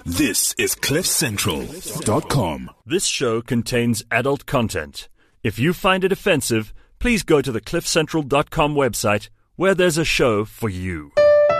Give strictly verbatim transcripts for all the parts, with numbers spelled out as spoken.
This is cliff central dot com. This show contains adult content. If you find it offensive, please go to the cliff central dot com website where there's a show for you.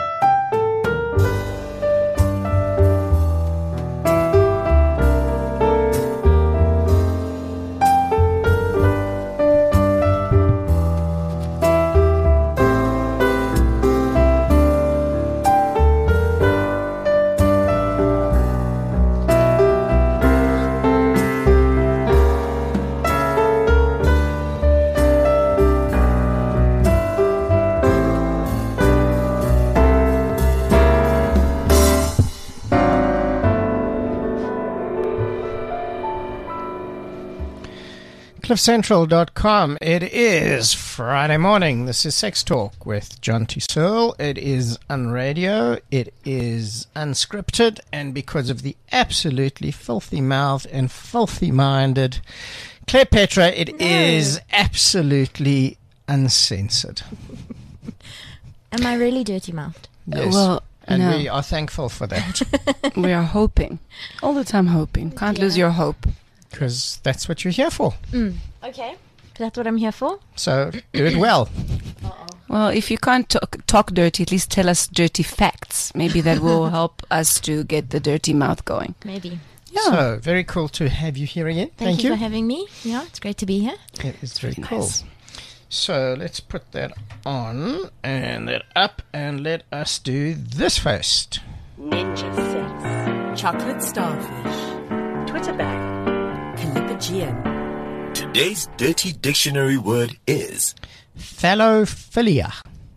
cliff central dot com. It is Friday morning. This is Sex Talk with John T. Searle. It is unradio. It is unscripted. And because of the absolutely filthy-mouthed and filthy-minded Claire Petra, it no. is absolutely uncensored. Am I really dirty-mouthed? Yes. Well, and no. we are thankful for that. We are hoping. All the time hoping. Can't yeah. lose your hope. Because that's what you're here for. Mm. Okay. That's what I'm here for. So do it well. Uh-oh. Well, if you can't talk, talk dirty, at least tell us dirty facts. Maybe that will help us to get the dirty mouth going. Maybe. Yeah. So very cool to have you here again. Thank, Thank you, you for having me. Yeah, it's great to be here. It is very, very cool. Nice. So let's put that on and that up and let us do this first. Ninja sex, chocolate starfish, Twitter bag, Calipagian. Today's dirty dictionary word is phallophilia.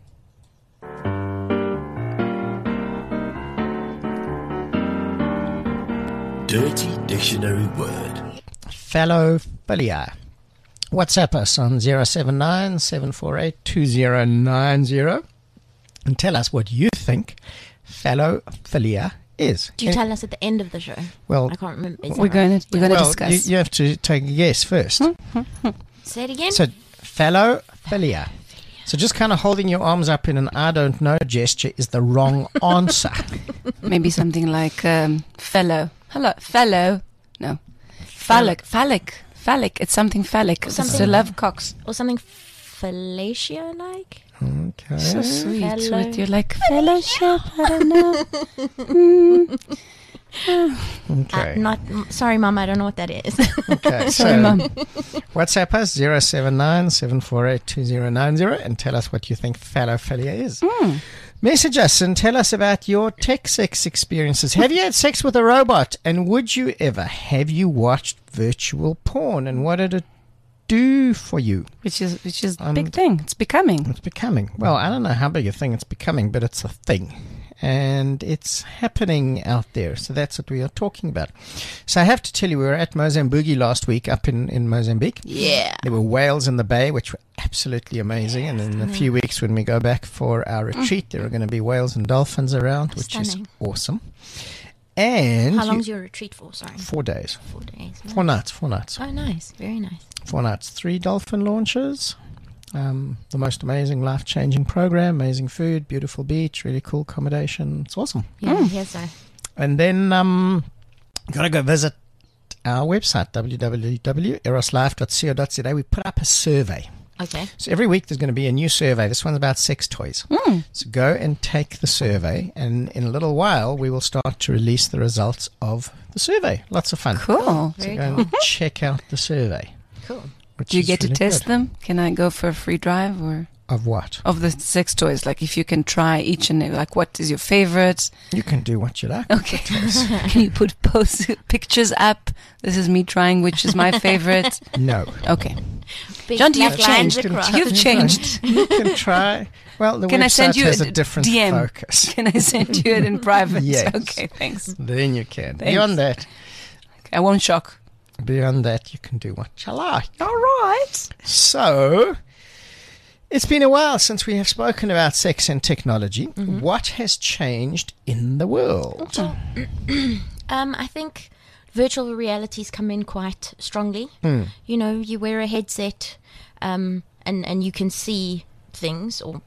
Dirty dictionary word. Phallophilia. WhatsApp us on zero seven nine, seven four eight, two zero nine zero and tell us what you think phallophilia is. Do you tell us at the end of the show? Well, I can't remember. We're going to we're going to well, discuss. You, you have to take a guess first. Say it again. So phallophilia. So just kind of holding your arms up in an I don't know gesture is the wrong answer. Maybe something like um, fellow. Hello, fellow. No, phallic, phallic. Phallic, it's something phallic. It's something to love cocks. Or something fellatio-like. Okay. So sweet Fellow. with your like fellowship. I don't know. mm. Okay. Uh, not sorry, Mum. I don't know what that is. Okay. So Sorry, Mum. WhatsApp us zero seven nine, seven four eight, two zero nine zero and tell us what you think phallophilia is. Mm. Message us and tell us about your tech sex experiences. Have you had sex with a robot? And would you ever? Have you watched virtual porn? And what did it do for you? Which is which is a Um, big thing. It's becoming. It's becoming. Well, I don't know how big a thing it's becoming, but it's a thing. And it's happening out there. So that's what we are talking about. So I have to tell you, we were at Mozambique last week up in, in Mozambique. Yeah. There were whales in the bay, which were absolutely amazing. And in a few weeks when we go back for our retreat, there are going to be whales and dolphins around, which Stunning. is awesome. And How you- long's your retreat for? Sorry. Four days. Four days. Nice. Four nights. Four nights. Oh, nice. Very nice. Four nights. Three dolphin launches. Um, the most amazing, life-changing program. Amazing food, beautiful beach, really cool accommodation. It's awesome. Yeah, Mm. yes, sir. And then um, got to go visit our website, w w w dot eros life dot co dot z a. We put up a survey. Okay. So every week there's going to be a new survey. This one's about sex toys. Mm. So go and take the survey, and in a little while we will start to release the results of the survey. Lots of fun. Cool. So Very go and check out the survey. Cool. which Do you is get really to test good. them? Can I go for a free drive or Of what? of the sex toys? Like if you can try each and like what is your favorite? You can do what you like. Okay. Can you put post pictures up? This is me trying which is my favorite. No. Okay. Big John, you've black lines changed. across. You've changed. You can try. Well, the Can I website send you has a a different D M? focus. Can I send you it in private? Yes. Okay, thanks. Then you can. Thanks. Beyond that, I won't shock. beyond that, you can do what you like. All right. So, it's been a while since we have spoken about sex and technology. Mm-hmm. What has changed in the world? Um, I think virtual realities come in quite strongly. Hmm. You know, you wear a headset, um, and and you can see things or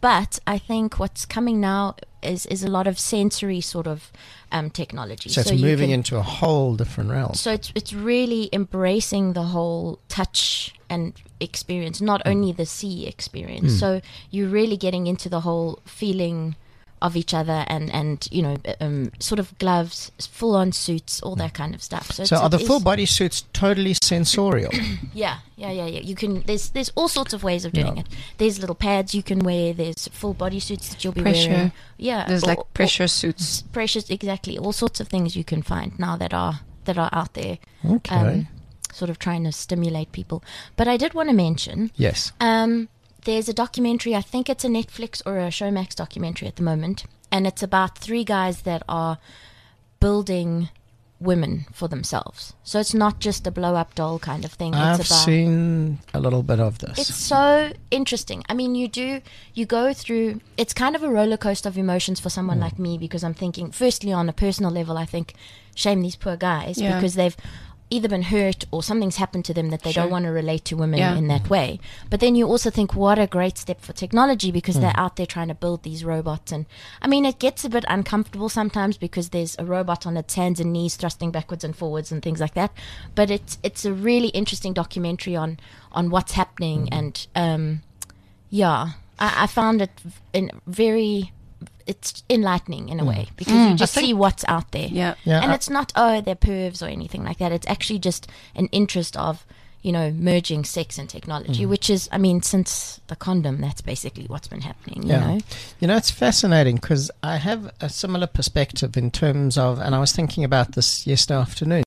but I think what's coming now is is a lot of sensory sort of um, technology. So it's you moving can- into a whole different realm. So it's it's really embracing the whole touch and experience, not only the see experience. So you're really getting into the whole feeling of each other, and, and you know, um, sort of gloves, full on suits, all that kind of stuff. So, So it's, are the it is- full body suits totally sensorial? Yeah, yeah, yeah, yeah. You can. There's there's all sorts of ways of doing Yeah. it. There's little pads you can wear. There's full body suits that you'll be Pressure. wearing. Yeah, There's or- like or- pressure suits. precious, exactly. All sorts of things you can find now that are that are out there. Okay. Um, sort of trying to stimulate people. But I did want to mention. Yes. Um, there's a documentary, I think it's a Netflix or a Showmax documentary at the moment, and it's about three guys that are building women for themselves. So it's not just a blow-up doll kind of thing. I've it's about seen a little bit of this. It's so interesting. I mean, you do, you go through, it's kind of a roller coaster of emotions for someone like me, because I'm thinking, firstly, on a personal level, I think, shame these poor guys, Yeah. because they've either been hurt or something's happened to them that they Sure. don't want to relate to women Yeah. in that way. But then you also think, what a great step for technology, because they're out there trying to build these robots. And I mean, it gets a bit uncomfortable sometimes because there's a robot on its hands and knees thrusting backwards and forwards and things like that. But it's it's a really interesting documentary on on what's happening. And um, yeah, I, I found it v- in very it's enlightening in a way, because you just see what's out there. Yeah. Yeah, And I- it's not, oh, they're pervs or anything like that. It's actually just an interest of, you know, merging sex and technology, which is, I mean, since the condom, that's basically what's been happening, you Yeah. know? You know, it's fascinating because I have a similar perspective in terms of, and I was thinking about this yesterday afternoon,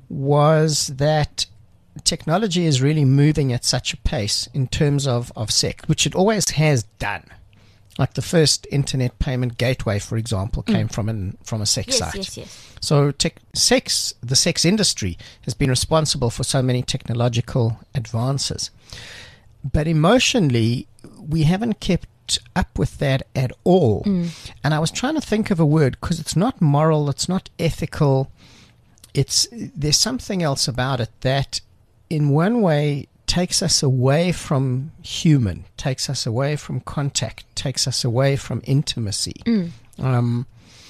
was that technology is really moving at such a pace in terms of, of sex, which it always has done. Like the first internet payment gateway, for example, came from an from a sex Yes, site. yes, yes. So tech, sex, the sex industry has been responsible for so many technological advances. But emotionally, we haven't kept up with that at all. And I was trying to think of a word, because it's not moral, it's not ethical. It's there's something else about it that in one way takes us away from human, takes us away from contact, takes us away from intimacy. Um,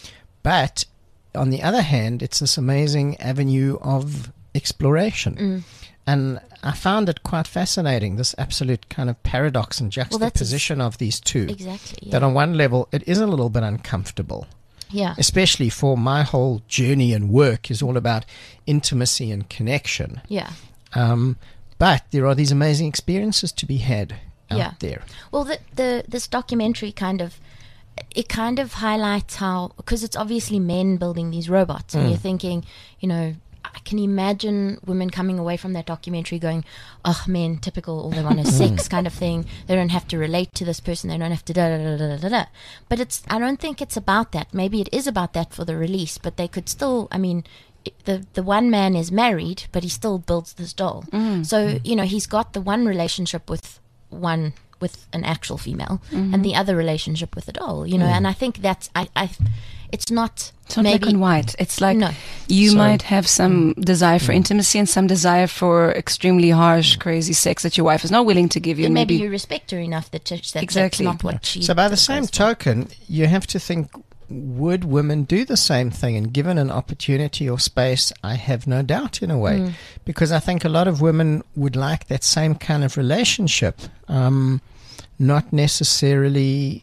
but on the other hand, it's this amazing avenue of exploration. And I found it quite fascinating, this absolute kind of paradox and that's juxtaposition of these two. Exactly, yeah. That on one level, it is a little bit uncomfortable, Yeah. especially for my whole journey and work is all about intimacy and connection. Yeah. Um, but there are these amazing experiences to be had out Yeah. there. Well, the, the this documentary kind of it kind of highlights how, because it's obviously men building these robots, and you're thinking, you know, I can imagine women coming away from that documentary going, "Oh, men, typical, all they want is sex," kind of thing. They don't have to relate to this person. They don't have to da da da da da da. But it's I don't think it's about that. Maybe it is about that for the release, but they could still. I mean. The the one man is married, but he still builds this doll. So you know he's got the one relationship with one with an actual female, and the other relationship with a doll. You know, and I think that's I, I it's not It's not maybe black and white. It's like No. you So- might have some desire for intimacy and some desire for extremely harsh, crazy sex that your wife is not willing to give you. and And maybe, maybe you respect her enough that, that Exactly. that's not what she. So by the sort of same goes for. token, you have to think, would women do the same thing? And given an opportunity or space, I have no doubt in a way. Because I think a lot of women would like that same kind of relationship, um, not necessarily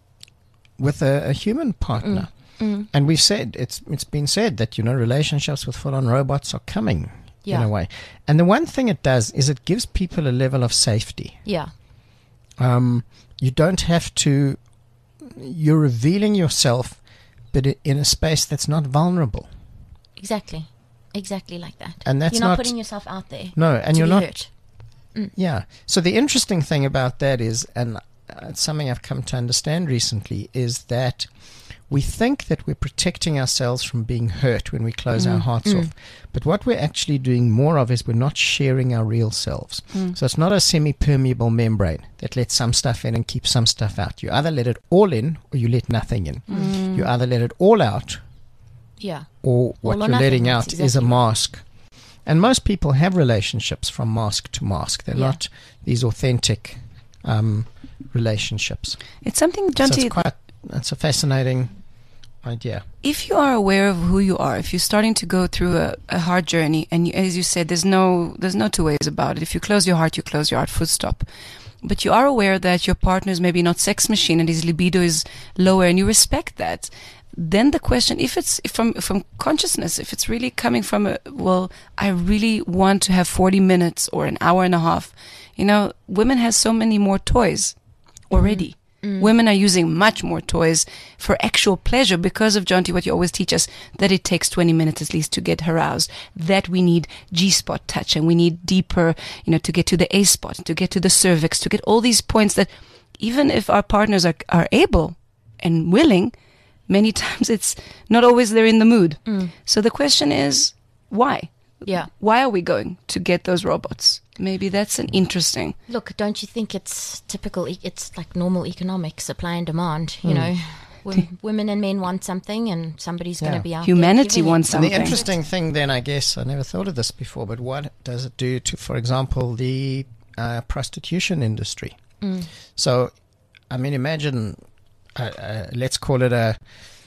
with a, a human partner. And we've said, it's it's been said that, you know, relationships with full-on robots are coming in Yeah. a way. And the one thing it does is it gives people a level of safety. Yeah, Um, you don't have to, you're revealing yourself, but i- in a space that's not vulnerable. exactly, exactly like that. And that's you're not, not- putting yourself out there. No, and to you're be not, hurt. yeah. So the interesting thing about that is, and uh, it's something I've come to understand recently, is that we think that we're protecting ourselves from being hurt when we close our hearts off. But what we're actually doing more of is we're not sharing our real selves. So it's not a semi-permeable membrane that lets some stuff in and keeps some stuff out. You either let it all in or you let nothing in. You either let it all out Yeah, or what or you're nothing, letting that's out is a exactly right. mask. And most people have relationships from mask to mask. They're Yeah. not these authentic um, relationships. It's something, So Jonty, it's quite, it's a fascinating idea. if you are aware of who you are, if you're starting to go through a, a hard journey, and you, as you said, there's no there's no two ways about it. If you close your heart, you close your heart, full stop. But you are aware that your partner is maybe not sex machine and his libido is lower, and you respect that. Then the question, if it's if from from consciousness, if it's really coming from a, well, I really want to have forty minutes or an hour and a half, you know, women have so many more toys already. Mm. Women are using much more toys for actual pleasure because of, Jonty, what you always teach us, that it takes twenty minutes at least to get aroused, that we need G-spot touch and we need deeper, you know, to get to the A-spot, to get to the cervix, to get all these points that even if our partners are, are able and willing, many times it's not always they're in the mood. Mm. So the question is, why? Yeah. Why are we going to get those robots? Maybe that's an interesting. Look, don't you think it's typical? E- it's like normal economics, supply and demand. You Mm. know, w- women and men want something, and somebody's going Yeah. to be out Humanity there giving it. wants And the something. interesting thing then, I guess, I never thought of this before, but what does it do to, for example, the uh, prostitution industry? Mm. So, I mean, imagine, uh, uh, let's call it a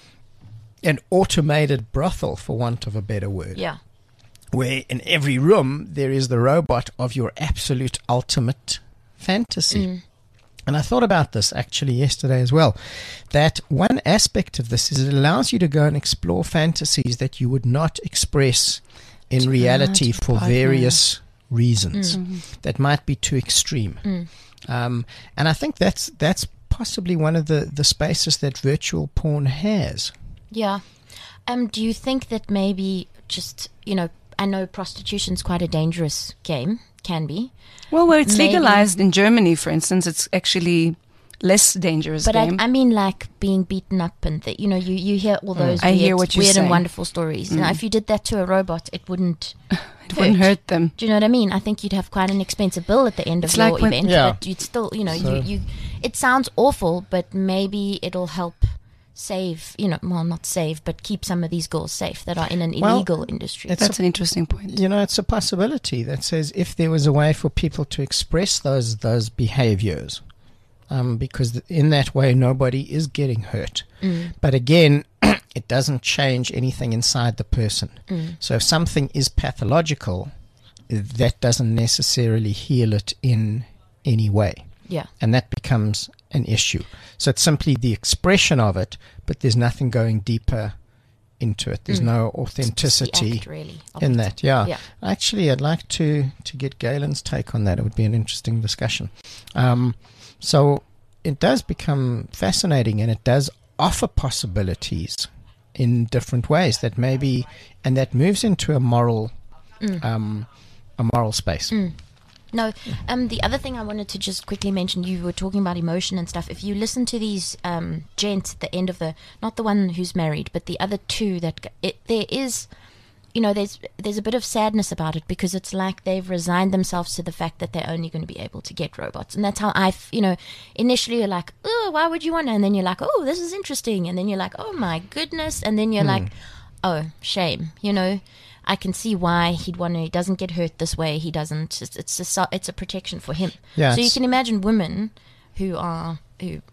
an automated brothel, for want of a better word, Yeah. where in every room there is the robot of your absolute ultimate fantasy. Mm. And I thought about this actually yesterday as well, that one aspect of this is it allows you to go and explore fantasies that you would not express in reality to for partner. various reasons Mm-hmm. that might be too extreme. Mm. Um, and I think that's that's possibly one of the, the spaces that virtual porn has. Yeah. Um, do you think that maybe just, you know, I know prostitution's quite a dangerous game, can be. Well, where it's Maybe. legalized in Germany, for instance, it's actually less dangerous But I, game. I mean, like being beaten up and that, you know, you, you hear all those I weird, hear what you're weird and saying. wonderful stories. Now, if you did that to a robot, it wouldn't it wouldn't hurt them. Do you know what I mean? I think you'd have quite an expensive bill at the end It's of your like when- event, Yeah. but you'd still, you know, So- you, you. It sounds awful, but maybe it'll help save, you know, well, not save, but keep some of these girls safe that are in an Well, illegal industry. it's That's an interesting point. You know, it's a possibility that says if there was a way for people to express those those behaviors, um, because th- in that way nobody is getting hurt. Mm. But again, it doesn't change anything inside the person. Mm. So if something is pathological, that doesn't necessarily heal it in any way. Yeah. And that becomes an issue. So it's simply the expression of it, but there's nothing going deeper into it. There's Mm. no It's the authenticity act, really, of in it. that. Yeah. Yeah. Actually, I'd like to, to get Galen's take on that. It would be an interesting discussion. Um, so it does become fascinating, and it does offer possibilities in different ways that maybe, and that moves into a moral, Mm. um, a moral space. Mm. No, um, the other thing I wanted to just quickly mention, you were talking about emotion and stuff. If you listen to these um, gents at the end of the, not the one who's married, but the other two, that g- it, there is, you know, there's there's a bit of sadness about it because it's like they've resigned themselves to the fact that they're only going to be able to get robots, and that's how I, f- you know, initially you're like, oh, why would you want to? And then you're like, oh, this is interesting, and then you're like, oh my goodness, and then you're like, oh, shame, you know. I can see why he'd want to. He doesn't get hurt this way. He doesn't. It's, it's a so- it's a protection for him. Yeah, so you it's- can imagine women who are who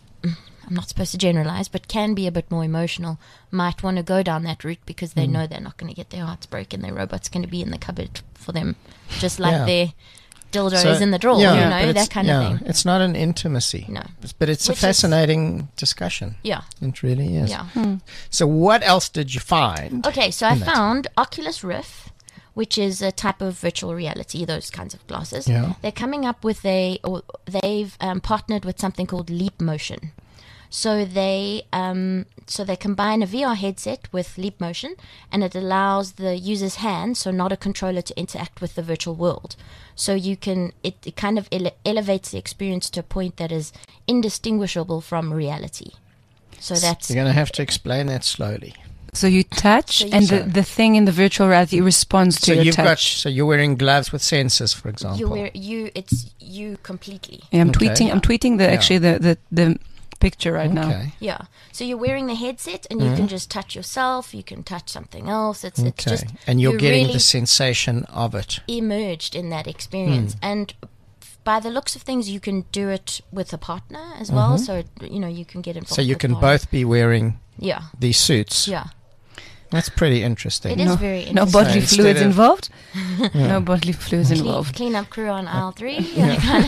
I'm not supposed to generalize, but can be a bit more emotional, might want to go down that route because they know they're not going to get their hearts broken. Their robot's going to be in the cupboard for them, just like Yeah. their dildo So- is in the drawer. yeah, you but know, it's- that kind yeah, of thing. It's not an intimacy. No. But it's Which a is- fascinating discussion. Yeah, It really is. yeah. So what else did you find? Okay, so I in that? found Oculus Rift, which is a type of virtual reality, those kinds of glasses. Yeah. They're coming up with a, or they've um, partnered with something called Leap Motion. So they, um, so they combine a V R headset with Leap Motion, and it allows the user's hand, so not a controller, to interact with the virtual world. So you can, it, it kind of ele- elevates the experience to a point that is indistinguishable from reality. So that's You're going to have to explain that slowly. So you touch, So you- and the, So- the thing in the virtual reality responds to So your you've got, touch. so you're wearing gloves with sensors, for example. you wear you. It's you completely. Yeah, I'm Okay. tweeting. I'm tweeting the Yeah. actually the, the, the picture right now. Okay. Yeah. So you're wearing the headset, and you Mm-hmm. can just touch yourself. You can touch something else. It's it's Okay. just And you're, getting really the sensation of it. immersed in that experience. Hmm. And f- by the looks of things, you can do it with a partner as well. So, you know, you can get involved. So you with can partners. both be wearing Yeah. these suits. Yeah. That's pretty interesting. It is No, very no interesting. bodily So fluids instead of- involved. No bodily fluids Clean, involved. clean up crew on aisle three, that kind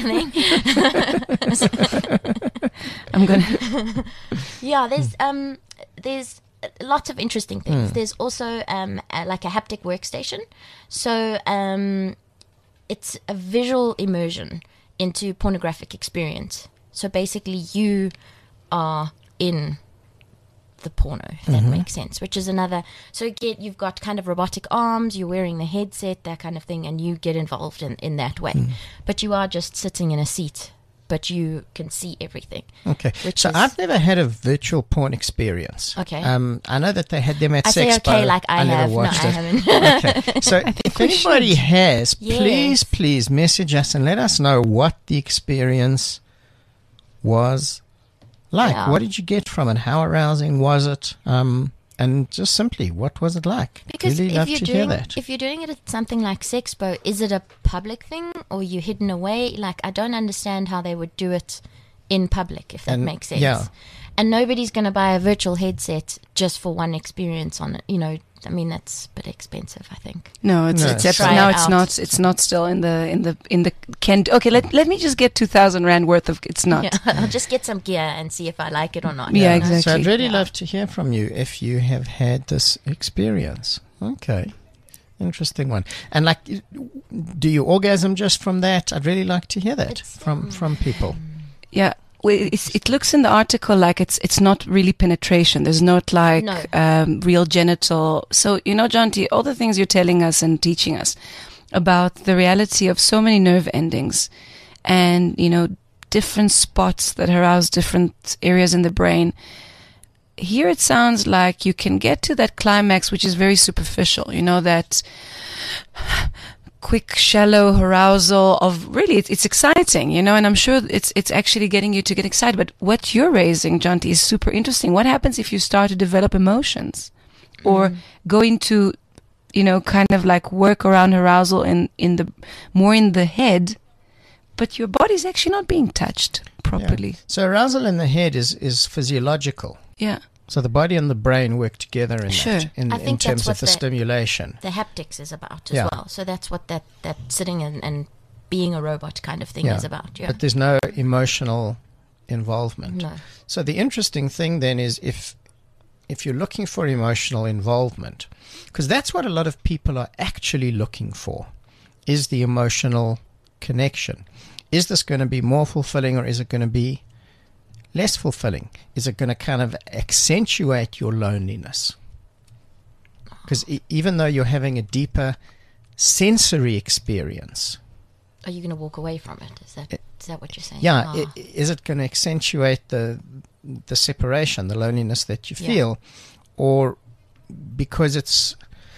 of thing. I'm gonna. Yeah, there's um, there's a lot of interesting things. There's also um, a, like a haptic workstation. So um, it's a visual immersion into pornographic experience. So basically, you are in the porno, if that makes sense, which is another. So get you've got kind of robotic arms, you're wearing the headset, that kind of thing, and you get involved in, in that way. But you are just sitting in a seat, but you can see everything. Okay. Which So is- I've never had a virtual porn experience. Okay. Um, I know that they had them at I say Sexpo. okay, like I, never have. No, I watched it. haven't. Okay. So if we anybody should. has, Yes. please, please message us and let us know what the experience was like. Yeah. What did you get from it? How arousing was it? Um, and just simply, what was it like? Because really if love you're to doing hear that. if you're doing it at something like Sexpo, is it a public thing or you hidden away? Like I don't understand how they would do it in public, if that And- makes sense. yeah. And nobody's going to buy a virtual headset just for one experience on it. You know, I mean that's a bit expensive, I think. No, it's No. it's it's Try now it it's out. not it's not still in the in the in the can. Okay, let let me just get two thousand rand worth of. It's not. Yeah, I'll just get some gear and see if I like it or not. Yeah, you know? exactly. So I'd really Yeah. love to hear from you if you have had this experience. Okay. Interesting one. And like, do you orgasm just from that? I'd really like to hear that It's, from, um, from people. Yeah. Well, it's, it looks in the article like it's it's not really penetration. There's not like No. um, real genital. So you know, Jonty, all the things you're telling us and teaching us about the reality of so many nerve endings, and you know, different spots that arouse different areas in the brain. Here it sounds like you can get to that climax, which is very superficial. You know, that quick, shallow arousal of really, it's, it's exciting, you know, and I'm sure it's it's actually getting you to get excited. But what you're raising, Jonty, is super interesting. What happens if you start to develop emotions or go into, you know, kind of like work around arousal in, in the more in the head, but your body's actually not being touched properly. Yeah. So arousal in the head is, is physiological. Yeah. So the body and the brain work together in Sure. that, in, I in think terms that's of what the the- stimulation. The haptics is about as Yeah. well. So that's what that, that sitting and, and being a robot kind of thing Yeah. is about. Yeah. But there's no emotional involvement. No. So the interesting thing then is if if you're looking for emotional involvement, because that's what a lot of people are actually looking for, is the emotional connection. Is this going to be more fulfilling or is it going to be less fulfilling? Is it going to kind of accentuate your loneliness? Because e- even though you're having a deeper sensory experience, Are you going to walk away from it? Is that is that what you're saying? yeah, Ah. i- is it going to accentuate the the separation, the loneliness that you Yeah. feel, or because it's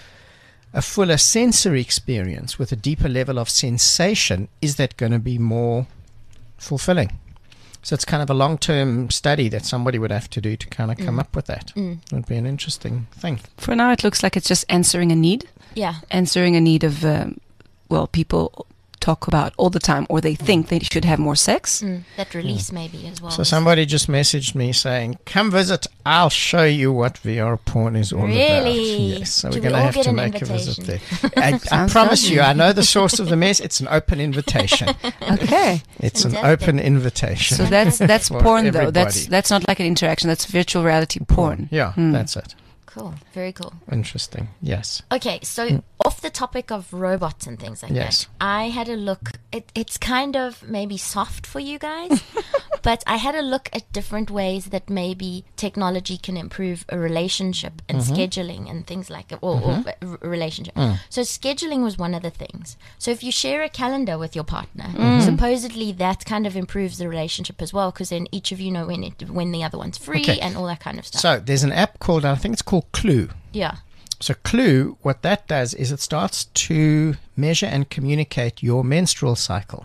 a fuller sensory experience with a deeper level of sensation, is that going to be more fulfilling? So it's kind of a long-term study that somebody would have to do to kind of come Mm. up with that. Mm. It would be an interesting thing. For now, it looks like it's just answering a need, Yeah. answering a need of, um, well, people talk about all the time, or they think they should have more sex. Mm. That release maybe as well. So somebody just messaged me saying, come visit, I'll show you what V R porn is all Really? about. Yes, so Do we're we going to all have get to an make a visit there. invitation? I, I Sounds promise lovely. you, I know the source of the mess. It's an open invitation. Okay. It's an Fantastic. open invitation. So that's that's For porn though. That's everybody. that's not like an interaction. That's virtual reality porn. Yeah, Hmm. that's it. Cool. Very cool. Interesting. Yes. Okay, so off the topic of robots and things like Yes. that, I had a look. It, it's kind of maybe soft for you guys, but I had a look at different ways that maybe technology can improve a relationship and scheduling and things like or, or a r- relationship. So scheduling was one of the things. So if you share a calendar with your partner, supposedly that kind of improves the relationship as well, because then each of you know when it, when the other one's free Okay. and all that kind of stuff. So there's an app called, I think it's called Clue. yeah. So Clue, what that does is it starts to measure and communicate your menstrual cycle.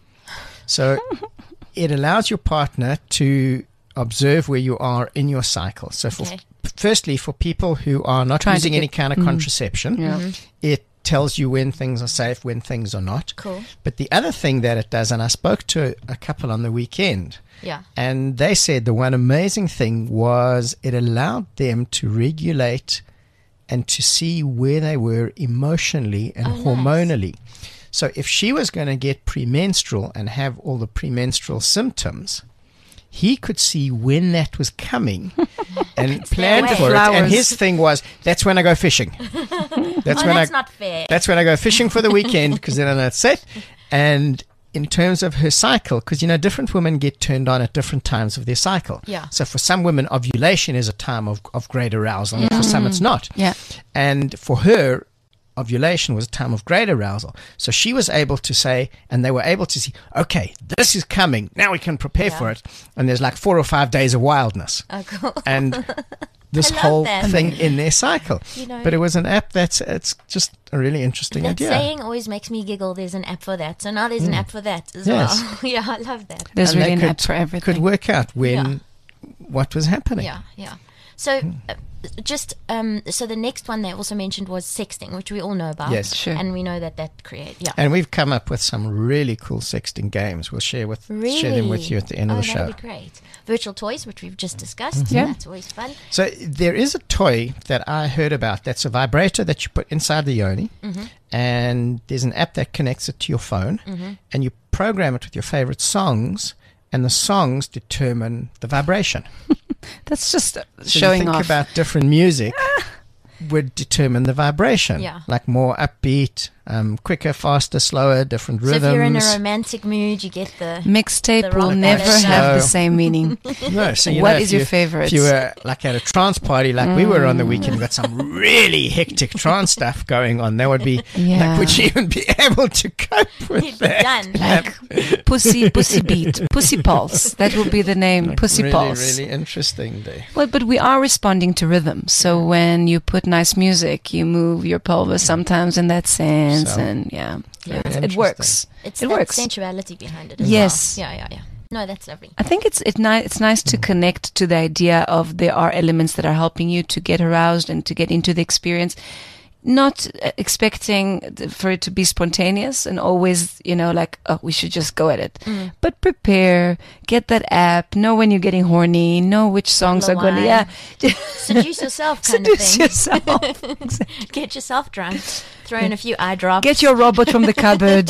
So it allows your partner to observe where you are in your cycle. So for, Okay. firstly, for people who are not Trying to using get- any kind of Mm. contraception, Yeah. it tells you when things are safe, when things are not. Cool. But the other thing that it does, and I spoke to a couple on the weekend, Yeah. and they said the one amazing thing was it allowed them to regulate and to see where they were emotionally and Oh, nice. hormonally. So if she was going to get premenstrual and have all the premenstrual symptoms, he could see when that was coming and plan way. for it. And Flowers. his thing was, that's when I go fishing. That's Oh, when that's I not fair. that's when I go fishing for the weekend, because then I know it's set. And in terms of her cycle, because, you know, different women get turned on at different times of their cycle. Yeah. So for some women, ovulation is a time of, of great arousal, and for some it's not. Yeah. And for her, ovulation was a time of great arousal. So she was able to say, and they were able to see, okay, this is coming. Now we can prepare Yeah. for it. And there's like four or five days of wildness. Oh, cool. And this I love whole that. thing in their cycle. You know- but it was an app that's, it's just a really interesting That idea. saying always makes me giggle. There's an app for that. So now there's an app for that as Mm. Yes. well. Yeah, I love that. There's And really they an could, app for everything. could work out when Yeah. what was happening. Yeah, yeah. So, Hmm. uh, just um, so the next one they also mentioned was sexting, which we all know about. Yes. Sure. And we know that that create. Yeah. And we've come up with some really cool sexting games. We'll share with Really? share them with you at the end oh, of the show. that'd be great. Virtual toys, which we've just discussed. Mm-hmm. Yeah. That's always fun. So there is a toy that I heard about that's a vibrator that you put inside the yoni, Mm-hmm. and there's an app that connects it to your phone, and you program it with your favorite songs, and the songs determine the vibration. That's just uh, So showing you think off. about different music would determine the vibration. Yeah. Like more upbeat, um, quicker, faster, slower, different So rhythms. if you're in a romantic mood, you get the. Mixtape The will rock never band. have the So- same meaning. No, so you What know, if is your you- favorite? If you were like at a trance party, like we were on the weekend, got some really hectic trance stuff going on. That would be, Yeah. like, would you even be able to cope with You'd be that? done. Like pussy, pussy beat, pussy pulse. That will be the name, pussy really, pulse. really interesting day. Well, but we are responding to rhythm. So when you put nice music, you move your pelvis sometimes in that sense, So, and yeah, very it interesting. works. It's It that works. sensuality behind it as Yes. well. Yeah, yeah, yeah. No, that's lovely. I think it's it ni- it's nice to connect to the idea of there are elements that are helping you to get aroused and to get into the experience. Not uh, expecting th- for it to be spontaneous and always, you know, like, oh, we should just go at it. Mm. But prepare, get that app, know when you're getting horny, know which songs are Bottle going of to, yeah. Seduce yourself, kind Seduce of thing. yourself. Get yourself drunk. Throw in a few eye drops. Get your robot from the cupboard.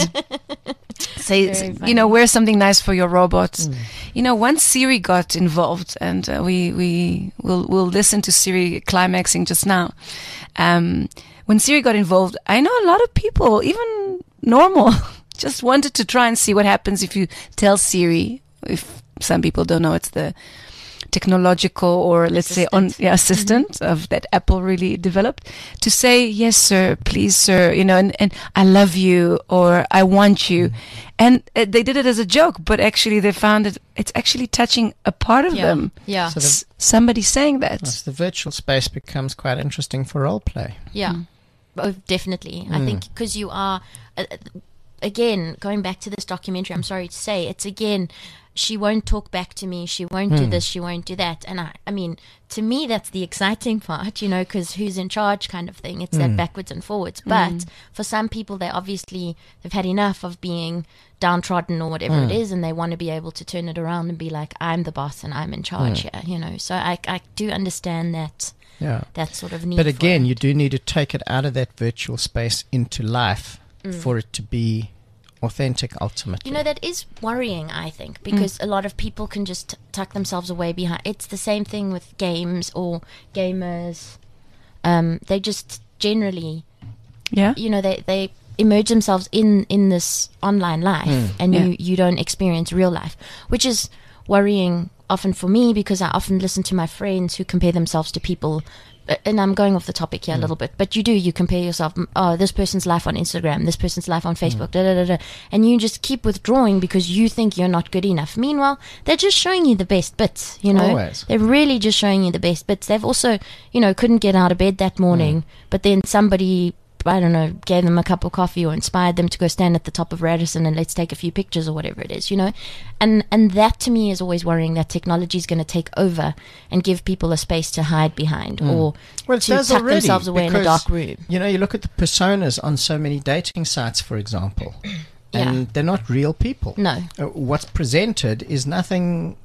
Say, Very say, funny. you know, wear something nice for your robot. You know, once Siri got involved, and uh, we we will will listen to Siri climaxing just now. Um, when Siri got involved, I know a lot of people, even normal, just wanted to try and see what happens if you tell Siri. If some people don't know, it's the technological or let's say on yeah, assistant of that Apple really developed to say, yes, sir, please, sir, you know, and, and I love you or I want you. And uh, they did it as a joke, but actually they found that it's actually touching a part of Yeah. them. Yeah. So the, S- somebody saying that. so the virtual space becomes quite interesting for role play. Yeah, oh, definitely. I think because you are, uh, again, going back to this documentary, I'm sorry to say, it's again, she won't talk back to me, she won't do this, she won't do that. And I, I mean, to me, that's the exciting part, you know, because who's in charge kind of thing. It's that backwards and forwards. But for some people, they obviously, they've had enough of being downtrodden or whatever it is, and they want to be able to turn it around and be like, I'm the boss and I'm in charge here, you know. So I, I do understand that. Yeah. That sort of need. But for again, it. you do need to take it out of that virtual space into life for it to be authentic ultimately. You know, that is worrying, I think, because a lot of people can just tuck themselves away behind. It's the same thing with games or gamers. Um, they just generally, Yeah. you know, they, they immerse themselves in, in this online life and Yeah. you, you don't experience real life, which is worrying often for me because I often listen to my friends who compare themselves to people. uh, And I'm going off the topic here a little bit, but you do, you compare yourself, mm, oh, this person's life on Instagram, this person's life on Facebook, da, da, da, da, and you just keep withdrawing because you think you're not good enough. Meanwhile, they're just showing you the best bits, you know? Always. They're really just showing you the best bits. They've also, you know, couldn't get out of bed that morning, but then somebody I don't know, gave them a cup of coffee or inspired them to go stand at the top of Radisson and let's take a few pictures or whatever it is, you know. And and that to me is always worrying, that technology is going to take over and give people a space to hide behind mm. or well, to tuck already, themselves away in a dark room. You know, you look at the personas on so many dating sites, for example, and yeah. they're not real people. No. Uh, what's presented is nothing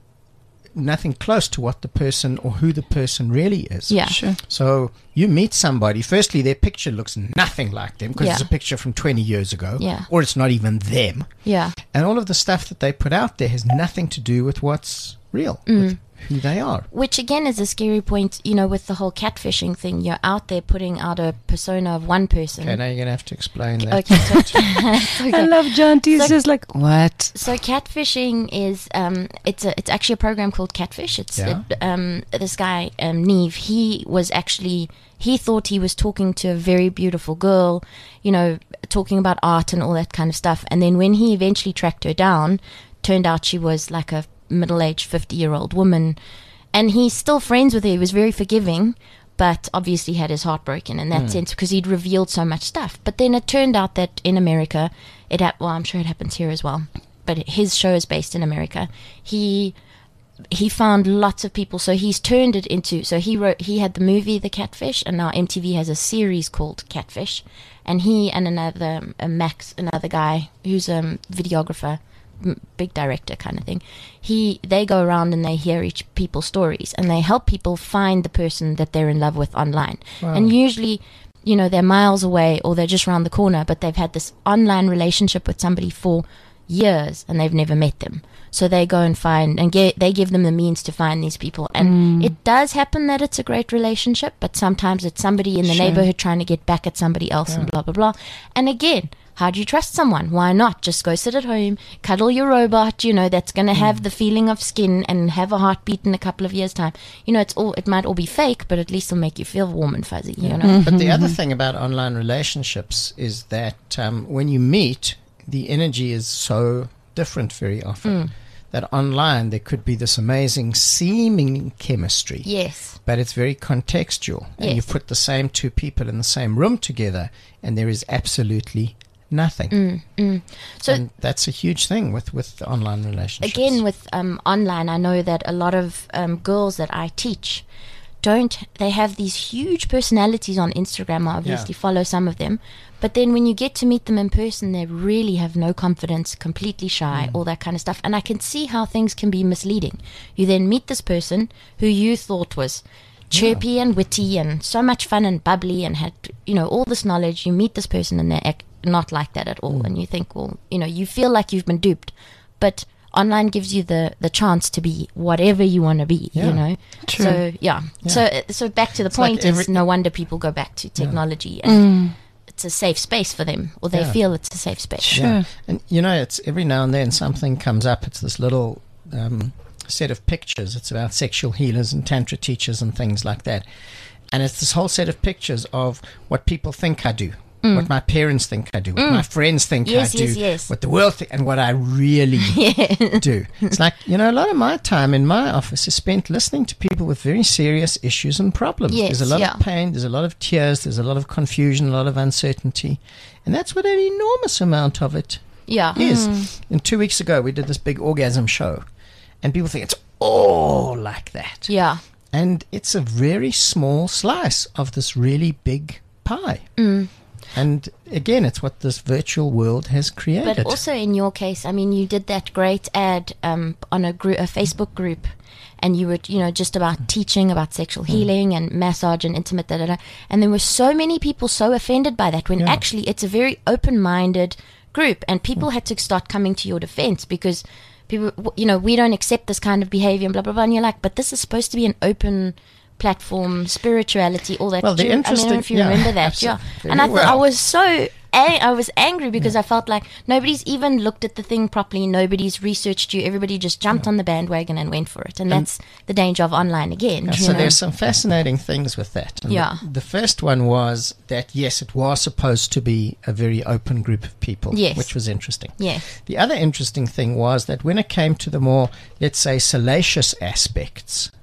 nothing close to what the person or who the person really is. Yeah. Sure. So you meet somebody, firstly, their picture looks nothing like them because Yeah. it's a picture from twenty years ago, Yeah. or it's not even them. Yeah. And all of the stuff that they put out there has nothing to do with what's real, Mm. with who they are. Which again is a scary point, you know, with the whole catfishing thing. You're out there putting out a persona of one person. Okay, now you're going to have to explain that. Okay, so, it's okay. I love John T. He's So- just like, what? So catfishing is um, it's a it's actually a program called Catfish. It's Yeah. it, um, this guy um, Neve. He was actually he thought he was talking to a very beautiful girl, you know, talking about art and all that kind of stuff. And then when he eventually tracked her down, turned out she was like a middle-aged fifty-year-old woman, and he's still friends with her. He was very forgiving, but obviously had his heart broken in that Mm. sense because he'd revealed so much stuff. But then it turned out that in America, it hap- well, I'm sure it happens here as well, but his show is based in America. He he found lots of people, so he's turned it into. So he wrote, he had the movie The Catfish, and now M T V has a series called Catfish, and he and another uh, Max, another guy who's a videographer, m- big director kind of thing. He they go around and they hear each people's stories, and they help people find the person that they're in love with online. Wow. And usually, you know, they're miles away or they're just around the corner, but they've had this online relationship with somebody for years and they've never met them. So they go and find and get, they give them the means to find these people. And it does happen that it's a great relationship, but sometimes it's somebody in the Sure. neighborhood trying to get back at somebody else and blah, blah, blah. And again, how do you trust someone? Why not? Just go sit at home, cuddle your robot, you know, that's going to have the feeling of skin and have a heartbeat in a couple of years' time. You know, it's all, it might all be fake, but at least it'll make you feel warm and fuzzy, you know? But the other thing about online relationships is that um, when you meet, the energy is so different very often. Mm. That online there could be this amazing seeming chemistry, Yes. but it's very contextual. And you Yes. put the same two people in the same room together, and there is absolutely nothing. Mm, mm. So and that's a huge thing with, with online relationships. again, with um, online, I know that a lot of um, girls that I teach don't, they have these huge personalities on Instagram. I obviously Yeah. follow some of them, but then when you get to meet them in person, they really have no confidence, completely shy, all that kind of stuff. And I can see how things can be misleading. You then meet this person who you thought was chirpy and witty and so much fun and bubbly and had, you know, all this knowledge. You meet this person and they're ac- not like that at all. And you think, well, you know, you feel like you've been duped, but online gives you the the chance to be whatever you want to be, Yeah. you know. True. So yeah. Yeah. So so back to the It's like point every- is no wonder people go back to technology and it's a safe space for them, or they Yeah. feel it's a safe space. Sure. Yeah. And you know, it's every now and then something comes up. It's this little um, set of pictures. It's about sexual healers and tantra teachers and things like that. And it's this whole set of pictures of what people think I do, what my parents think I do, what my friends think Yes, I do, yes, yes. what the world think, and what I really do. It's like, you know, a lot of my time in my office is spent listening to people with very serious issues and problems. Yes, there's a lot yeah. of pain, there's a lot of tears, there's a lot of confusion, a lot of uncertainty. And that's what an enormous amount of it Yeah. is. And two weeks ago, we did this big orgasm show, and people think it's all like that. Yeah. And it's a very small slice of this really big pie. Mm. And again, it's what this virtual world has created. But also in your case, I mean, you did that great ad um, on a, group, a Facebook group, and you were, you know, just about teaching about sexual healing and massage and intimate, da da da. And there were so many people so offended by that when Yeah. actually it's a very open-minded group, and people had to start coming to your defense because people, w- you know, we don't accept this kind of behavior and blah blah blah. And you're like, but this is supposed to be an open platform, spirituality, all that. Well, the Do you- I mean, I don't know interesting- if you yeah, remember that, absolutely. yeah. Very And I thought I well. was so. A- I was angry because I felt like nobody's even looked at the thing properly. Nobody's researched you. Everybody just jumped on the bandwagon and went for it. And that's the danger of online again. Yeah, you so know? there's some fascinating things with that. And Yeah. The, the first one was that, yes, it was supposed to be a very open group of people, Yes. which was interesting. Yeah. The other interesting thing was that when it came to the more, let's say, salacious aspects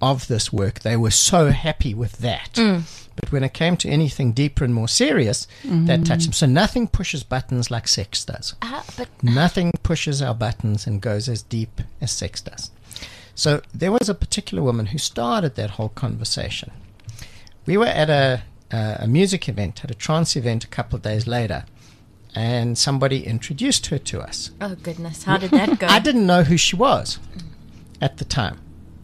of this work, they were so happy with that. Mm. But when it came to anything deeper and more serious, Mm-hmm. that touched them. So nothing pushes buttons like sex does. Uh, but Nothing pushes our buttons and goes as deep as sex does. So there was a particular woman who started that whole conversation. We were at a, uh, a music event, at a trance event a couple of days later, and somebody introduced her to us. oh goodness, how did that go? I didn't know who she was at the time.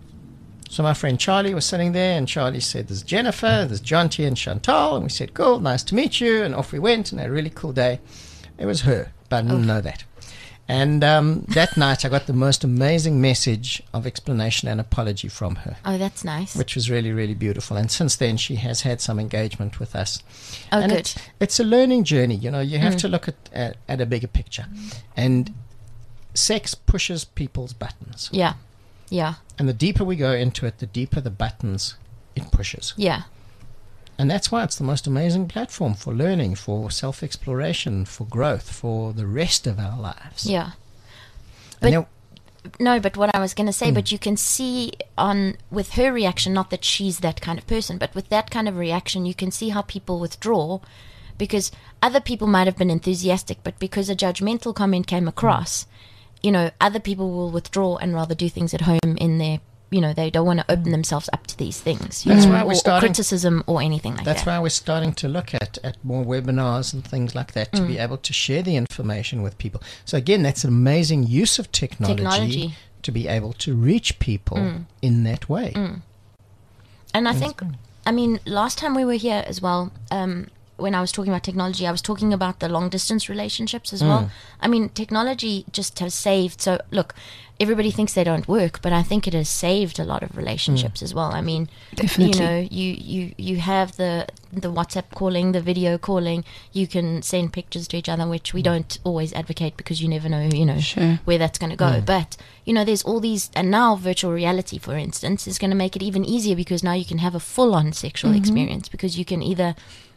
So my friend Charlie was sitting there, and Charlie said, there's Jennifer, there's Jonty and Chantal. And we said, cool, nice to meet you. And off we went, and had a really cool day. It was her, but I didn't know that. And um, that night I got the most amazing message of explanation and apology from her, Oh, that's nice. which was really, really beautiful. And since then she has had some engagement with us. Oh, and good. It's, it's a learning journey. You know, you have Mm. to look at, at, at a bigger picture. And sex pushes people's buttons. Yeah, yeah, And the deeper we go into it, the deeper the buttons it pushes. yeah. And that's why it's the most amazing platform for learning, for self-exploration, for growth, for the rest of our lives. Yeah. And But- then- No, but what I was going to Hmm. say, but you can see on with her reaction, not that she's that kind of person, but with that kind of reaction, you can see how people withdraw, because other people might have been enthusiastic, but because a judgmental comment came across, you know, other people will withdraw and rather do things at home in their, you know, they don't want to open themselves up to these things. you That's know, why we're or, or starting- criticism or anything like That's that. why we're starting to look at, at more webinars and things like that to Mm. be able to share the information with people. So again, that's an amazing use of technology, Technology. to be able to reach people Mm. in that way. And I think, I mean, last time we were here as well, um, when I was talking about technology, I was talking about the long distance relationships as well. I mean, technology just has saved. So, look, everybody thinks they don't work, but I think it has saved a lot of relationships as well. I mean, Definitely. you know, you, you, you have the the WhatsApp calling, the video calling. You can send pictures to each other, which we don't always advocate because you never know, you know, Sure. where that's going to go. But, you know, there's all these, and now virtual reality, for instance, is going to make it even easier because now you can have a full-on sexual experience because you can either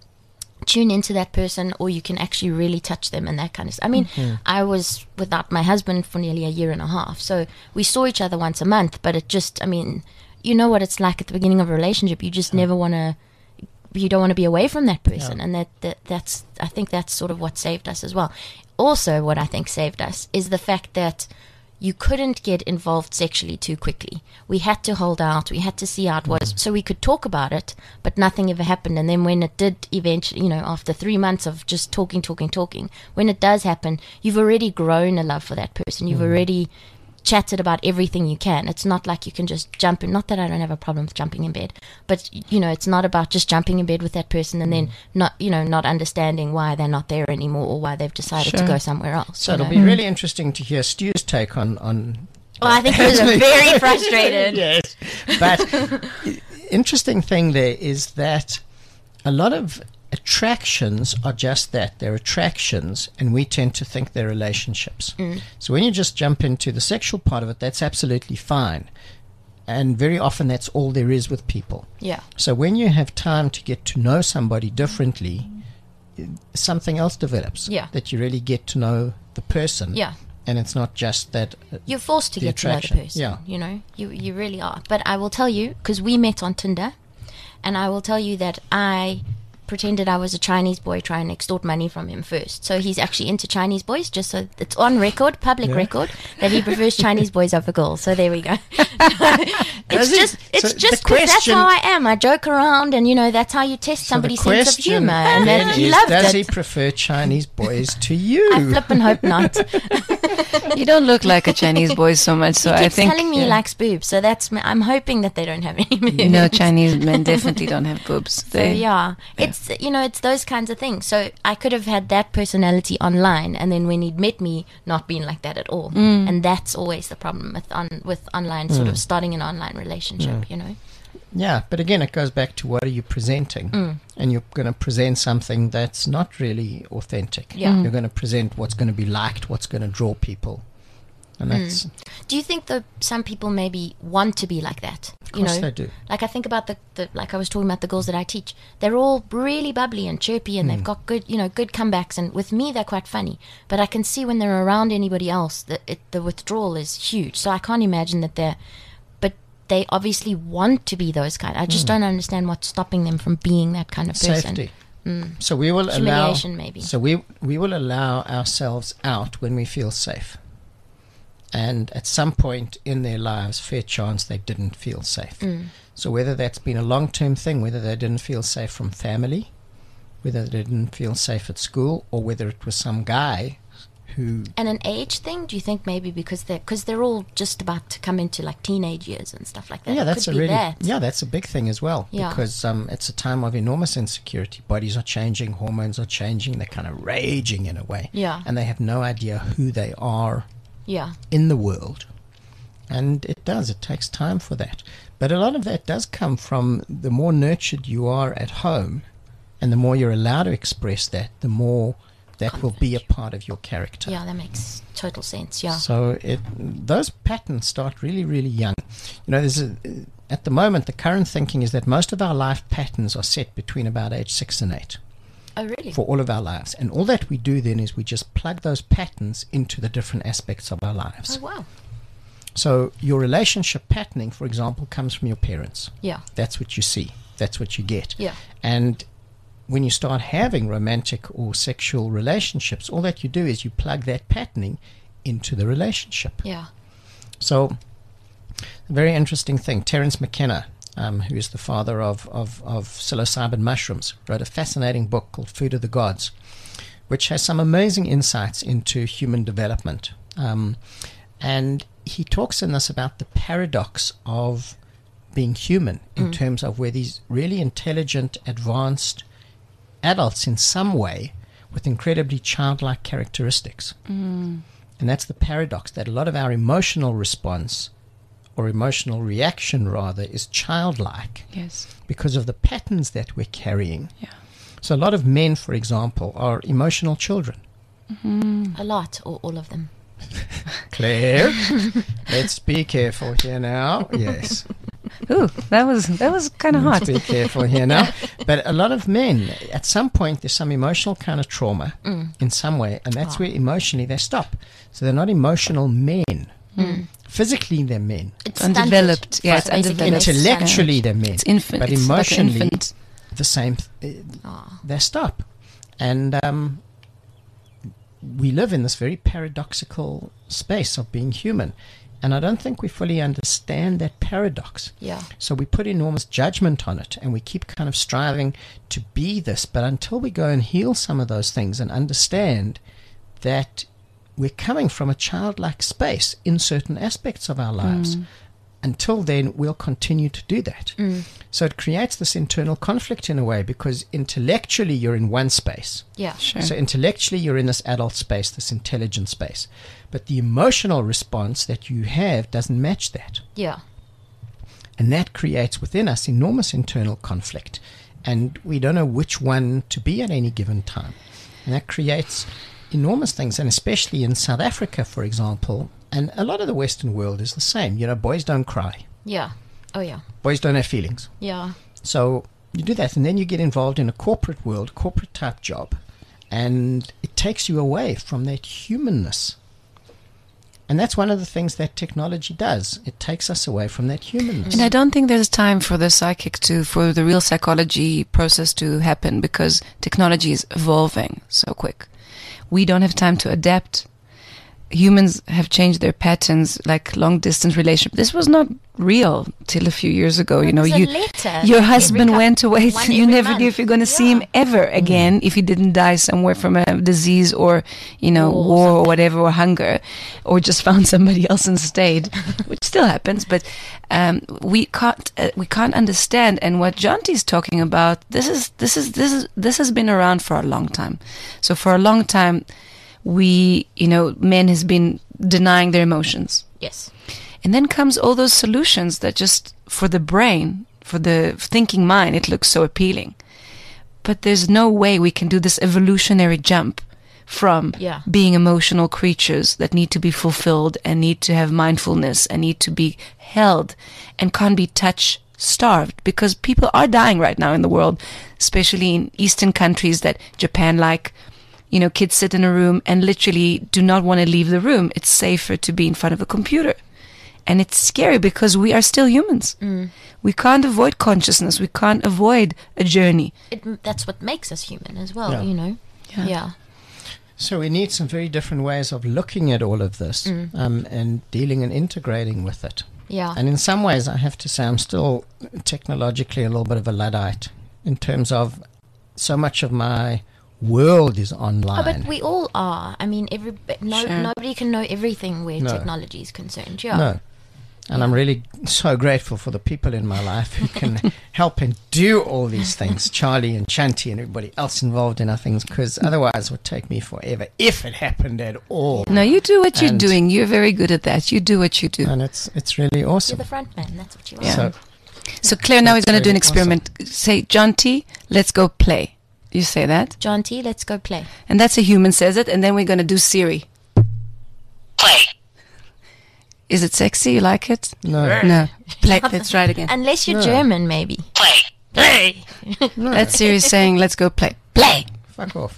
tune into that person or you can actually really touch them and that kind of stuff. I mean, I was without my husband for nearly a year and a half, so we saw each other once a month, but it just, I mean, you know what it's like at the beginning of a relationship. You just never want to, you don't want to be away from that person. Yeah. And that, that that's, I think that's sort of what saved us as well. Also, what I think saved us is the fact that you couldn't get involved sexually too quickly. We had to hold out. We had to see how it was. So we could talk about it, but nothing ever happened. And then when it did eventually, you know, after three months of just talking, talking, talking, when it does happen, you've already grown a love for that person. You've already chatted about everything you can. It's not like you can just jump in. Not that I don't have a problem with jumping in bed, but, you know, it's not about just jumping in bed with that person and then not, you know, not understanding why they're not there anymore or why they've decided to Sure. go somewhere else. So you it'll know? be really interesting to hear Stu's take on... on Well, I think he was very frustrated. Yes. But interesting thing there is that a lot of attractions are just that. They're attractions, and we tend to think they're relationships. So when you just jump into the sexual part of it, that's absolutely fine. And very often that's all there is with people. Yeah. So when you have time to get to know somebody differently, something else develops. Yeah. That you really get to know the person. Yeah. And it's not just that. uh, You're forced to The get to know the attraction, person. yeah. You know, you you really are. But I will tell you, because we met on Tinder, and I will tell you that I pretended I was a Chinese boy trying to extort money from him first. So he's actually into Chinese boys, just so it's on record, public Yeah. record, that he prefers Chinese boys over girls. So there we go. it's Does he? just, it's So just the 'cause that's question- how I am. I joke around, and you know that's how you test So the somebody's sense of question humor. And then that he is, loved does he it. prefer Chinese boys to you? I flip and hope not. You don't look like a Chinese boy so much, so He I keeps think telling me he yeah. likes boobs, so that's. I'm hoping that they don't have any boobs. no Chinese men definitely don't have boobs. So They, yeah, it's you know it's those kinds of things. So I could have had that personality online, and then when he'd met me, not being like that at all. And that's always the problem with on with online sort of starting an online relationship. You know, Yeah, but again, it goes back to what are you presenting? Mm. And you're going to present something that's not really authentic. Yeah. Mm. You're going to present what's going to be liked, what's going to draw people. And that's, do you think that some people maybe want to be like that? of You course know, they do. like I think about the, the like I was talking about the girls that I teach. They're all really bubbly and chirpy, and they've got good, you know, good comebacks. And with me, they're quite funny. But I can see when they're around anybody else that it, the withdrawal is huge. So I can't imagine that they're. But they obviously want to be those kind. I just don't understand what's stopping them from being that kind of person. Safety. So we will allow. Humiliation, maybe. So we we will allow ourselves out when we feel safe. And at some point in their lives, fair chance they didn't feel safe. So whether that's been a long-term thing, whether they didn't feel safe from family, whether they didn't feel safe at school, or whether it was some guy who... And an age thing? Do you think maybe because they're, cause they're all just about to come into like teenage years and stuff like that? Yeah, It that's could a be really that. yeah, that's a big thing as well. Yeah. Because um, it's a time of enormous insecurity. Bodies are changing, hormones are changing, they're kind of raging in a way. Yeah. And they have no idea who they are Yeah. in the world. And it does, it takes time for that. But a lot of that does come from the more nurtured you are at home, and the more you're allowed to express that, the more that will be a part of your character. Yeah, that makes total sense. Yeah. So it those patterns start really, really young. You know, there's a, at the moment, the current thinking is that most of our life patterns are set between about age six and eight Oh, really? for all of our lives. And all that we do then is we just plug those patterns into the different aspects of our lives. Oh, wow. So your relationship patterning, for example, comes from your parents. Yeah. That's what you see. That's what you get. Yeah. And when you start having romantic or sexual relationships, all that you do is you plug that patterning into the relationship. Yeah. So, a very interesting thing. Terence McKenna, um, who is the father of, of, of psilocybin mushrooms, wrote a fascinating book called Food of the Gods, which has some amazing insights into human development. Um, and he talks in this about the paradox of being human in Mm. terms of where these really intelligent, advanced adults in some way with incredibly childlike characteristics. Mm. And that's the paradox, that a lot of our emotional response, or emotional reaction rather, is childlike Yes. because of the patterns that we're carrying. Yeah. So a lot of men, for example, are emotional children. A lot, or all of them. Claire, let's be careful here now. Yes. Ooh, that was that was kind of hot. Let's be careful here now. But a lot of men, at some point, there's some emotional kind of trauma in some way, and that's Oh. where emotionally they stop. So they're not emotional men. Physically, they're men. It's Undeveloped. stunted. Yeah, it's Basically, undeveloped. it's Intellectually, stunted. they're men. It's infant. But it's emotionally, like an infant. the same. Th- Oh. they stop. And um, we live in this very paradoxical space of being human. And I don't think we fully understand that paradox. Yeah. So we put enormous judgment on it, and we keep kind of striving to be this. But until we go and heal some of those things and understand that we're coming from a childlike space in certain aspects of our lives, until then we'll continue to do that. So it creates this internal conflict in a way, because intellectually you're in one space. Yeah. Sure. So intellectually you're in this adult space, this intelligent space. But the emotional response that you have doesn't match that. Yeah. And that creates within us enormous internal conflict. And we don't know which one to be at any given time. And that creates enormous things. And especially in South Africa, for example, and a lot of the Western world is the same. You know, boys don't cry. Yeah. Oh, yeah. Boys don't have feelings. Yeah. So you do that, and then you get involved in a corporate world, corporate type job, and it takes you away from that humanness. And that's one of the things that technology does. It takes us away from that humanness. And I don't think there's time for the psychic to, for the real psychology process to happen, because technology is evolving so quick. We don't have time to adapt. Humans have changed their patterns, like long distance relationship. This was not real till a few years ago. You know, It was a you, letter your every husband cou- went away. one So you every never knew month. if you're going to see him Yeah. ever again, if he didn't die somewhere from a disease or, you know, War or war or something. whatever, or hunger, or just found somebody else and stayed, which still happens. But um, we can't uh, we can't understand. And what Jonty's talking about, this is this is this is this has been around for a long time. So for a long time, we, you know, men has been denying their emotions. Yes. And then comes all those solutions that just, for the brain, for the thinking mind, it looks so appealing. But there's no way we can do this evolutionary jump from Yeah. being emotional creatures that need to be fulfilled and need to have mindfulness and need to be held and can't be touch starved, because people are dying right now in the world, especially in Eastern countries that Japan like. You know, kids sit in a room and literally do not want to leave the room. It's safer to be in front of a computer. And it's scary because we are still humans. Mm. We can't avoid consciousness. We can't avoid a journey. It, that's what makes us human as well, Yeah. you know? Yeah. Yeah. So we need some very different ways of looking at all of this Mm. um, and dealing and integrating with it. Yeah. And in some ways, I have to say, I'm still technologically a little bit of a Luddite in terms of so much of my world is online. Oh, but we all are. I mean, every no, Sure. nobody can know everything where No. technology is concerned. Yeah. No. And I'm really so grateful for the people in my life who can help and do all these things, Charlie and Shanti and everybody else involved in our things, because otherwise it would take me forever if it happened at all. No, you do what you're And- doing. You're very good at that. You do what you do. And it's it's really You're awesome. the front man. That's what you are. Yeah. So So Claire, now we're That's going to do an really experiment. Say, John T, let's go play. You say that. John T, let's go play. And that's a human says it. And then we're going to do Siri. Play. Is it sexy? You like it? no, No. Play. Let's try it again. Unless you're No. German, maybe. Play. Play. no, That's Siri saying, let's go play. Play. fuck off.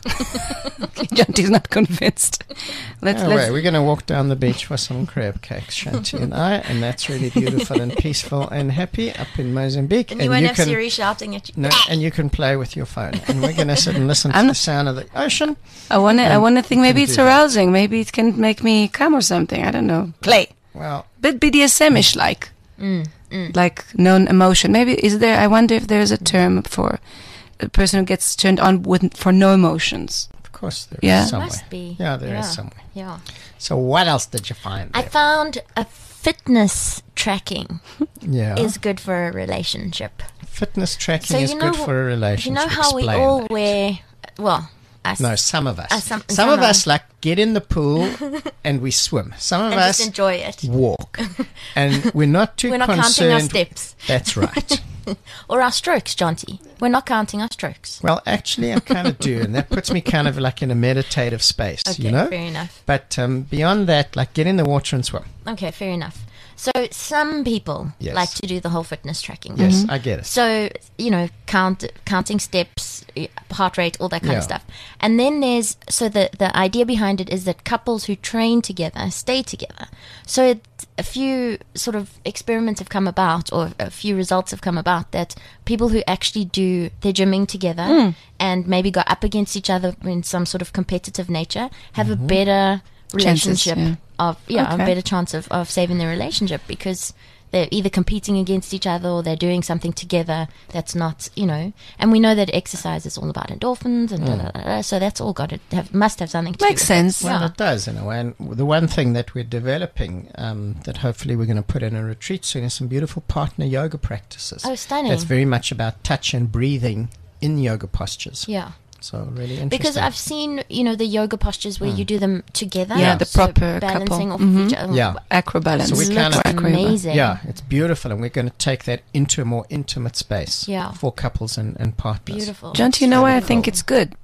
John T's not convinced. Let's, Anyway, let's we're going to walk down the beach for some crab cakes, Shanti and I, and that's really beautiful and peaceful and happy up in Mozambique. And you won't have can Siri shouting at you. no, and you can play with your phone, and we're going to sit and listen to I'm the not- sound of the ocean. I want to I And want to think you maybe can it's do that. arousing. Maybe it can make me come or something. I don't know. Play. Well, Bit B D S M-ish like. Mm, mm. Like known emotion. Maybe is there, I wonder if there's a term for a person who gets turned on with for no emotions. of course, there is Yeah. somewhere. Must be. Yeah, there is Yeah. somewhere. Yeah. So what else did you find I there? found a fitness tracking yeah. is good for a relationship. Fitness tracking So is you know good wh- for a You relationship. know how we Explain all that. wear, well, us. No, some of us. Uh, some- some, some of of- us like get in the pool and we swim. Some of and us just enjoy it. walk, and we're not too We're not counting concerned. our steps That's right. or our strokes, Jonty. We're not counting our strokes. Well, actually, I kind of do, and that puts me kind of like in a meditative space, Okay, you know. fair enough. But um, beyond that, like get in the water and swim. Okay, fair enough. So some people Yes. like to do the whole fitness tracking. Yes, I get it. So, you know, count counting steps, eh, heart rate, all that kind Yeah. of stuff. And then there's so the the idea behind it is that couples who train together stay together. So it, a few sort of experiments have come about, or a few results have come about, that people who actually do their gymming together Hmm. and maybe go up against each other in some sort of competitive nature have Mm-hmm. a better Chances, relationship yeah. of yeah Okay. a better chance of, of saving their relationship, because they're either competing against each other or they're doing something together that's not, you know, and we know that exercise is all about endorphins and da, da, da, da, so that's all got to have must have something to Makes do with sense. it. Well, Yeah. it does in a way. And the one thing that we're developing, um, that hopefully we're going to put in a retreat soon, is some beautiful partner yoga practices. Oh, stunning. That's very much about touch and breathing in yoga postures. Yeah, So really interesting. because I've seen, you know, the yoga postures where you do them together. Yeah, the so proper balancing couple. off Mhm. each other. Yeah. Acrobalance. So we It kind looks of- amazing. Yeah, it's beautiful, and we're going to take that into a more intimate space Yeah. for couples and, and partners. Beautiful. John, do you know why I really think cool. it's good?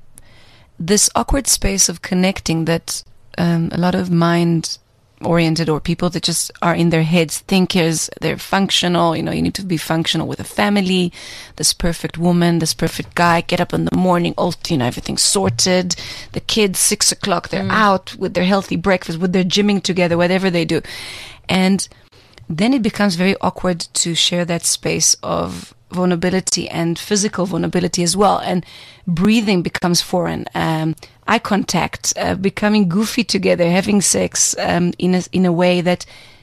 This awkward space of connecting that um, a lot of mind oriented or people that just are in their heads, thinkers, they're functional, you know, you need to be functional with a family, this perfect woman, this perfect guy, get up in the morning, all, you know, everything's sorted, the kids, six o'clock, they're out with their healthy breakfast, with their gymming together, whatever they do. And then it becomes very awkward to share that space of vulnerability and physical vulnerability as well. And breathing becomes foreign. Um, eye contact, uh, becoming goofy together, having sex um, in a, in a way that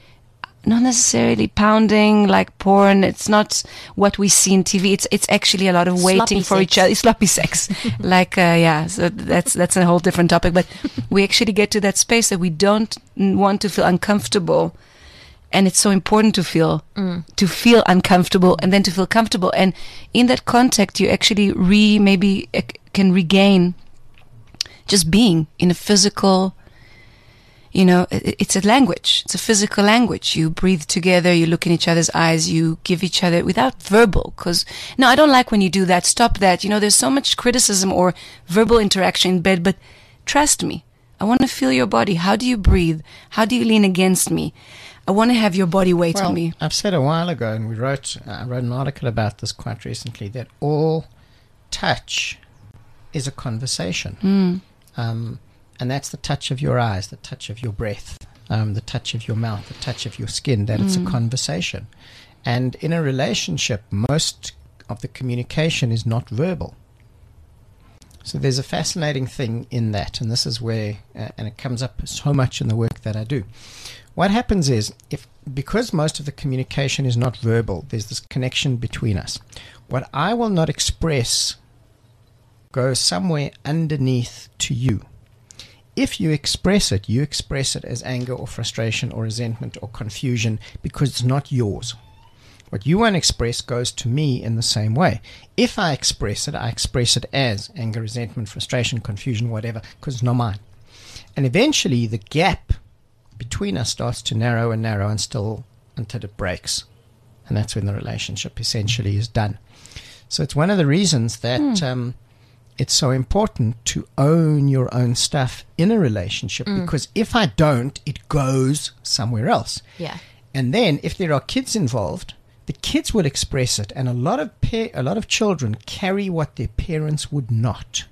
not necessarily pounding like porn. It's not what we see in T V. It's it's actually a lot of waiting Sloppy for each sex. other. It's sloppy sex, like uh, yeah. So that's that's a whole different topic. But we actually get to that space that we don't n- want to feel uncomfortable. And it's so important to feel to feel uncomfortable and then to feel comfortable. And in that contact, you actually re maybe uh, can regain just being in a physical. You know, i- it's a language. It's a physical language. You breathe together. You look in each other's eyes. You give each other without verbal. Because no, I don't like when you do that. Stop that. You know, there's so much criticism or verbal interaction in bed. But trust me, I want to feel your body. How do you breathe? How do you lean against me? I want to have your body weight Well, on me. I've said a while ago, and we wrote, uh, I wrote an article about this quite recently, that all touch is a conversation. Mm. Um, and that's the touch of your eyes, the touch of your breath, um, the touch of your mouth, the touch of your skin, that it's a conversation. And in a relationship, most of the communication is not verbal. So there's a fascinating thing in that, and this is where, uh, and it comes up so much in the work that I do. What happens is, if because most of the communication is not verbal, there's this connection between us. What I will not express goes somewhere underneath to you. If you express it, you express it as anger or frustration or resentment or confusion because it's not yours. What you won't express goes to me in the same way. If I express it, I express it as anger, resentment, frustration, confusion, whatever, because it's not mine. And eventually the gap between us starts to narrow and narrow and still until it breaks. And that's when the relationship essentially is done. So it's one of the reasons that mm. um, it's so important to own your own stuff in a relationship, mm. because if I don't, it goes somewhere else. Yeah. And then if there are kids involved, the kids will express it, and a lot of pa- a lot of children carry what their parents would not.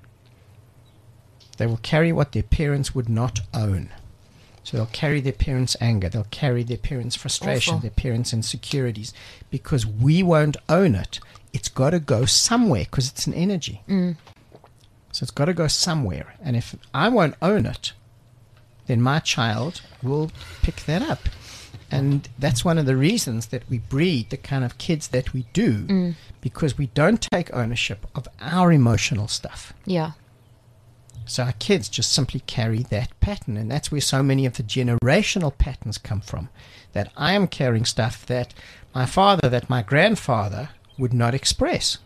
They will carry what their parents would not own. So they'll carry their parents' anger, they'll carry their parents' frustration, Awful. their parents' insecurities, because we won't own it. It's got to go somewhere because it's an energy. Mm. So it's got to go somewhere. And if I won't own it, then my child will pick that up. And that's one of the reasons that we breed the kind of kids that we do, mm. because we don't take ownership of our emotional stuff. Yeah. So our kids just simply carry that pattern, and that's where so many of the generational patterns come from. That I am carrying stuff that my father, that my grandfather would not express.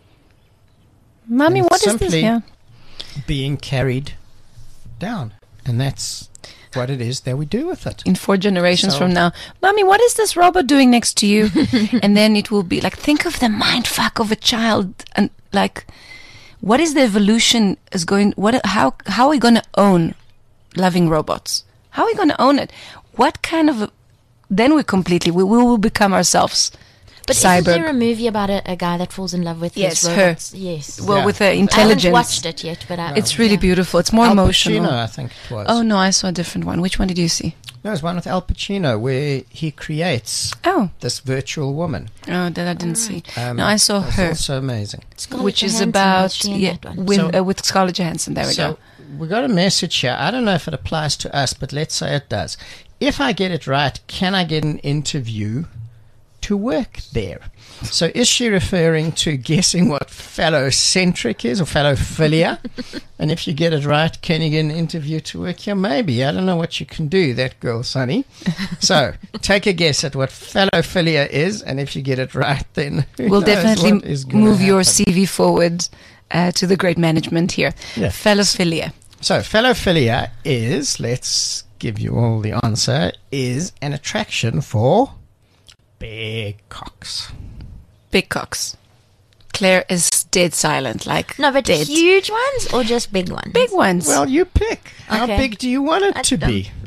Mommy, And what is simply this? Yeah. being carried down. And that's what it is that we do with it. In four generations So- from now, Mommy, what is this robot doing next to you? And then it will be like, think of the mind fuck of a child, and like, what is the evolution is going? What? How? How are we going to own loving robots? How are we going to own it? What kind of? A, then we completely we, we will become ourselves. But Cyborg. isn't there a movie about a, a guy that falls in love with Yes, his her. robots? Yes. Well, Yeah. with the I intelligence. haven't watched it yet, but I, It's really yeah. beautiful. It's more Al emotional. Pacino, I think it was. Oh no, I saw a different one. Which one did you see? No, it's one with Al Pacino where he creates Oh, this virtual woman. oh, that I didn't see. Um, No, I saw it's her, also amazing. Scarlett which is Johansson, about was she in yeah, that one? with So- uh, with Scarlett Johansson. There we so go. we got a message here. I don't know if it applies to us, but let's say it does. If I get it right, can I get an interview to work there? So is she referring to guessing what phallocentric is or phallophilia? And if you get it right, can you get an interview to work here? Maybe. I don't know what you can do, that girl, Sonny. So take a guess at what phallophilia is, and if you get it right, then who We'll knows what definitely is gonna move your happen. C V forward uh, to the great management here. Yeah. Phallophilia. So phallophilia is, let's give you all the answer, is an attraction for big cocks. Big cocks. Claire is dead silent, like No, but dead. huge ones or just big ones? Big ones. Well, you pick. How Okay. big do you want it I to don't- be?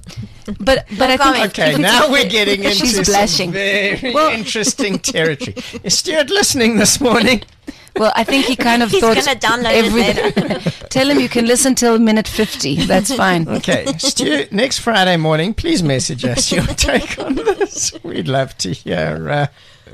but but I think comment. Okay, if it's now a- we're getting into She's some blushing. very Well- interesting territory. Is Stuart listening this morning? Well, I think he kind of He's thought gonna download it everything. Tell him you can listen till minute fifty. That's fine. Okay, Stuart, next Friday morning, please message us your take on this. We'd love to hear. Uh,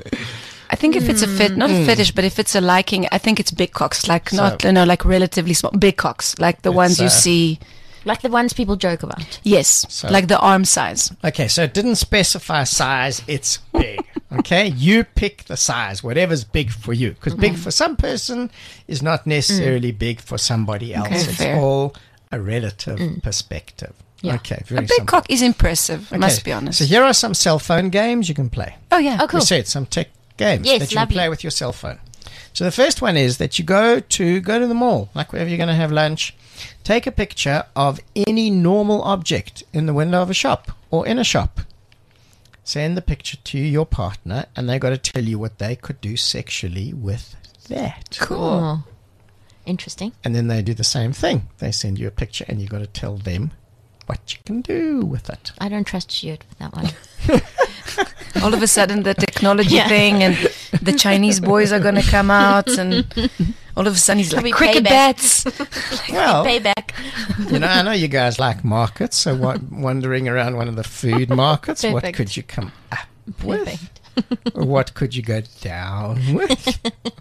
I think if it's a fit, not a fetish, but if it's a liking, I think it's big cocks, like So- not you know like relatively small, big cocks, like the It's, ones you uh, see. Like the ones people joke about. Yes, So- like the arm size. okay, so it didn't specify size. It's big. Okay, you pick the size, whatever's big for you. Because big for some person is not necessarily big for somebody else. Okay, it's fair. all a relative perspective. Yeah. Okay, A very big simple. cock is impressive. Okay, Must be honest. So here are some cell phone games you can play. oh yeah. Oh, cool. We said some tech games Yes, that you lovely. can play with your cell phone. So the first one is that you go to go to the mall, like wherever you're going to have lunch. Take a picture of any normal object in the window of a shop or in a shop. Send the picture to your partner, and they got to tell you what they could do sexually with that. Cool. Oh. Interesting. And then they do the same thing. They send you a picture, and you got to tell them what you can do with it. I don't trust Stuart with that one. all of a sudden the technology Yeah. thing and the Chinese boys are going to come out, and all of a sudden he's like, Probably cricket payback. bats. Well, Payback. you know, I know you guys like markets, so what, wandering around one of the food markets, what Perfect. could you come up with? Perfect. Or what could you go down with?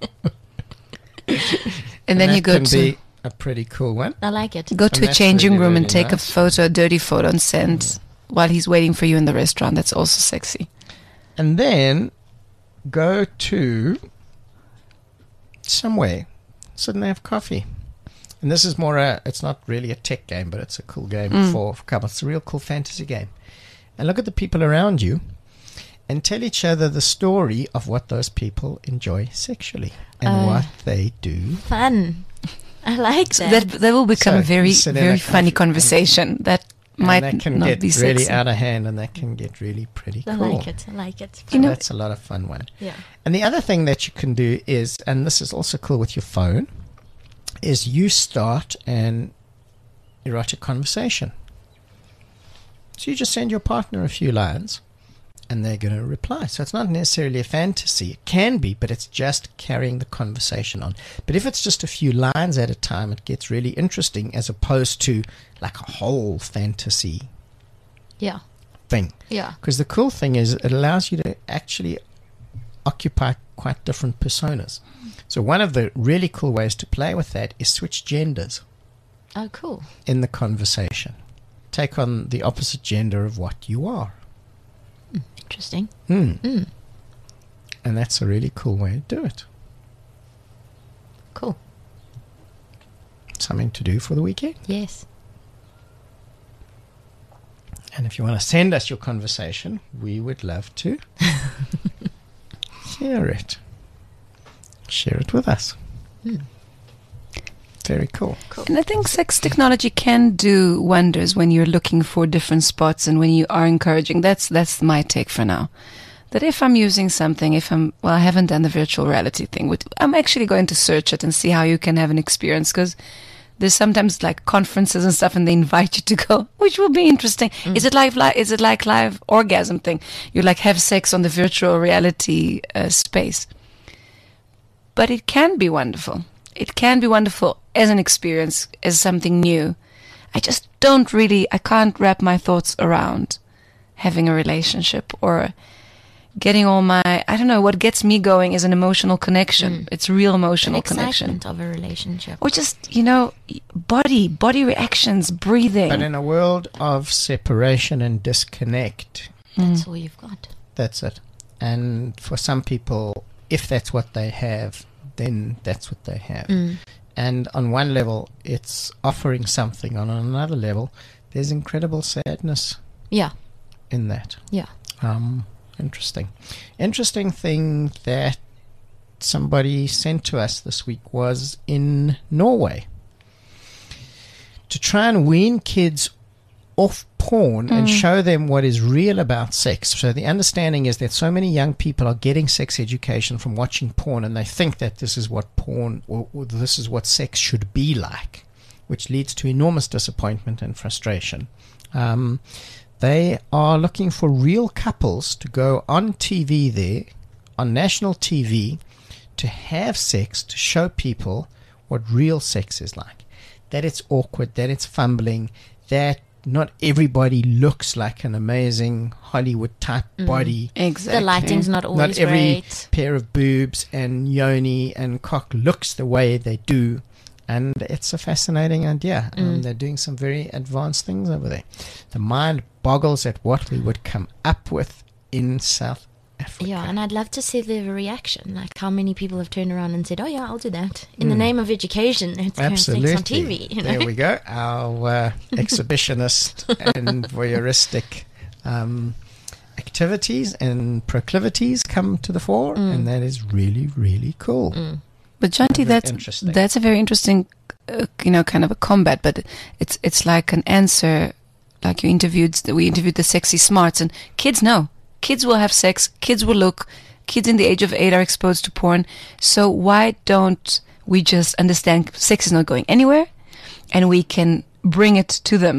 And then that you go can to be a pretty cool one. I like it. go to And a that's changing really, room really and take nice. a photo, a dirty photo, and send while he's waiting for you in the restaurant. That's also sexy. And then go to somewhere, sit and have coffee. And this is more a, it's not really a tech game, but it's a cool game Mm. for, for couples. It's a real cool fantasy game. And look at the people around you and tell each other the story of what those people enjoy sexually and Uh, what they do. Fun. I like So that. that that will become So, a very you sit in very a funny coffee- conversation that And might that can not get be really sexy. out of hand, and that can get really pretty I cool. like it. I like it. So You know- that's a lot of fun one. Yeah. And the other thing that you can do is, and this is also cool with your phone, is you start an erotic conversation. So you just send your partner a few lines and they're going to reply. So it's not necessarily a fantasy. It can be, but it's just carrying the conversation on. But if it's just a few lines at a time, it gets really interesting as opposed to like a whole fantasy Yeah. thing. Yeah. Because the cool thing is it allows you to actually occupy quite different personas. So one of the really cool ways to play with that is switch genders Oh, cool. in the conversation. Take on the opposite gender of what you are. Interesting. Mm. Mm. And that's a really cool way to do it. Cool. Something to do for the weekend. Yes. And if you want to send us your conversation, we would love to hear it. Share it with us. Mm. Very cool. And I think sex technology can do wonders when you're looking for different spots and when you are encouraging. That's that's my take for now. That if I'm using something, if I'm, well, I haven't done the virtual reality thing. With, I'm actually going to search it and see how you can have an experience, because there's sometimes like conferences and stuff and they invite you to go, which will be interesting. Mm. Is it like, li- is it like live orgasm thing? You like have sex on the virtual reality uh, space. But it can be wonderful. It can be wonderful as an experience, as something new. I just don't really, I can't wrap my thoughts around having a relationship or getting all my, I don't know, what gets me going is an emotional connection. Mm. It's real The emotional connection. excitement of a relationship. Or just, you know, body, body reactions, breathing. But in a world of separation and disconnect, That's all you've got. that's it. And for some people, if that's what they have, then that's what they have. Mm. And on one level, it's offering something. On another level, there's incredible sadness Yeah. in that. Yeah. Um, interesting. Interesting thing that somebody sent to us this week was in Norway. To try and wean kids off porn and show them what is real about sex. So the understanding is that so many young people are getting sex education from watching porn, and they think that this is what porn or, or this is what sex should be like, which leads to enormous disappointment and frustration. Um, they are looking for real couples to go on T V there, on national T V, to have sex, to show people what real sex is like. That it's awkward, that it's fumbling, that not everybody looks like an amazing Hollywood type body. Exactly. The lighting's not Not always every great. pair of boobs and yoni and cock looks the way they do. And it's a fascinating idea. Um, they're doing some very advanced things over there. The mind boggles at what we would come up with in South Africa. Yeah, and I'd love to see the reaction. Like how many people have turned around and said, "Oh yeah, I'll do that." In the name of education, it's kind of Absolutely. sex on T V. You know? There we go. Our uh, exhibitionist and voyeuristic um, activities and proclivities come to the fore, and that is really, really cool. But Janti, Very that's interesting. that's a very interesting, uh, you know, kind of a combat. But it's it's like an answer, like you interviewed. We interviewed the sexy smarts, and kids know. Kids will have sex. Kids will look. Kids in the age of eight are exposed to porn. So why don't we just understand sex is not going anywhere, and we can bring it to them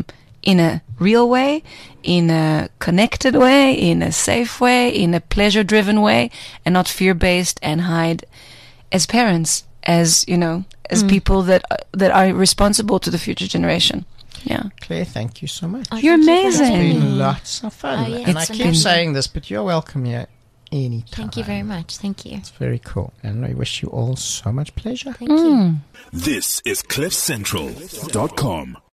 in a real way, in a connected way, in a safe way, in a pleasure-driven way, and not fear-based and hide as parents, as, you know, as mm. people that that are responsible to the future generation. Yeah. Claire, thank you so much. Oh, you're amazing. It's been lots of fun. Oh, yeah, and I it's keep been... saying this, but you're welcome here anytime. Thank you very much. Thank you. It's very cool. And I wish you all so much pleasure. Thank mm. you. This is cliff central dot com.